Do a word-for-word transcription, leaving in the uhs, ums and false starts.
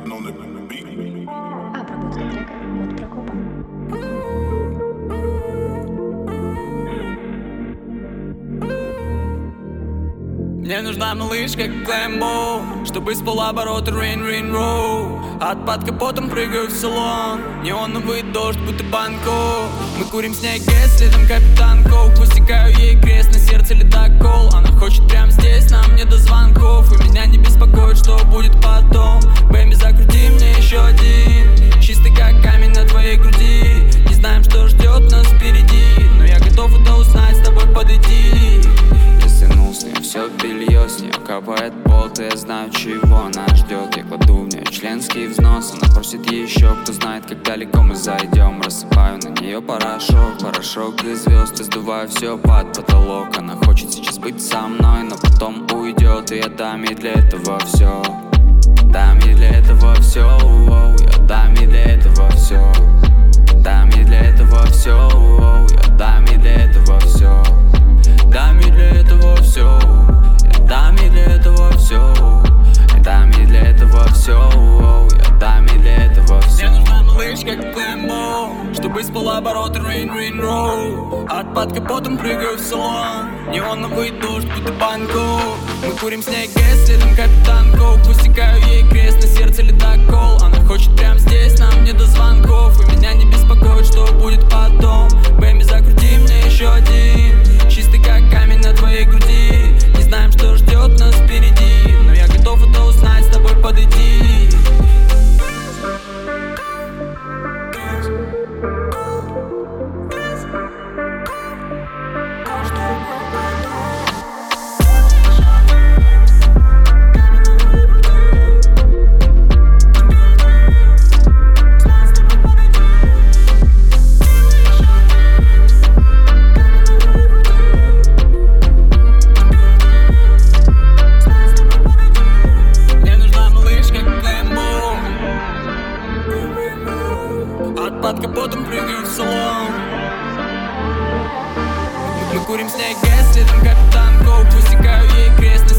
Обработка трека от Прокопа. Мне нужна малышка, как Глэмбо, чтобы спал обороты Rain, Rain, Row. От под капотом прыгаю в салон, неоновый дождь, будто Бангкок. Мы курим с ней гэс, следом капитан Коук. Высекаю ей крест, на сердце ледокол. Она хочет прямо здесь, нам не до звонков. И меня не беспокоит, что будет потом. Бэмби, закрути мне еще один, чистый как камень на твоей груди. Не знаем, что ждет нас впереди, но я готов это узнать, с тобой подойти. Стянул с нее все белье, с нее капает пот, и я знаю, чего она ждет. Я кладу в нее членский взнос, она просит еще, кто знает, как далеко мы зайдем. Рассыпаю на нее порошок, порошок из звезд, и сдуваю все под потолок. Она хочет сейчас быть со мной, но потом уйдет, и я дам ей для этого все. Дам ей для этого все, я дам ей для этого все. Дам ей для этого все, я дам ей для этого все. Дам ей для этого все, я дам ей для этого все. Я дам ей для этого все, я дам ей для этого все. Мне нужна малышка, как Глэмбо, чтобы спал обороты Rain, Rain, Row. От под капотом прыгаю в салон, неоновый дождь, будто Бангкок. Мы курим с ней гэс, следом капитан Коук. Высекаю ей крест, на сердце ледокол. Она хочет прямо здесь, нам не до звонков. И меня не беспокоит, что будет потом. Бэмби, закрути мне еще один, чистый как камень на твоей груди. Не знаем, что ждет нас впереди, но я готов это узнать, с тобой подойти. Под капотом прыгаю в салон. Мы курим с ней гэс, следом капитан Коук. Высекаю ей крест, на